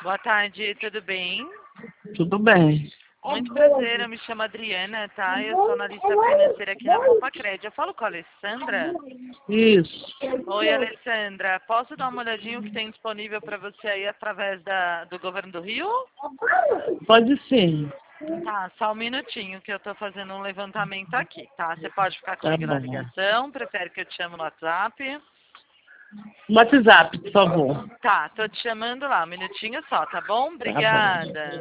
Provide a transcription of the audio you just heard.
Boa tarde, tudo bem? Tudo bem. Muito prazer, eu me chamo Adriana, tá? Eu sou analista financeira aqui na Compacred. Eu falo com a Alessandra? Isso. Oi, Alessandra. Posso dar uma olhadinha o que tem disponível para você aí através do Governo do Rio? Pode sim. Tá, só um minutinho que eu tô fazendo um levantamento aqui, tá? Você pode ficar Tá comigo na bom. ligação? Prefere que eu te chame no WhatsApp? WhatsApp, por favor. Tá, tô te chamando lá, um minutinho só, tá bom? Tá bom. Obrigada.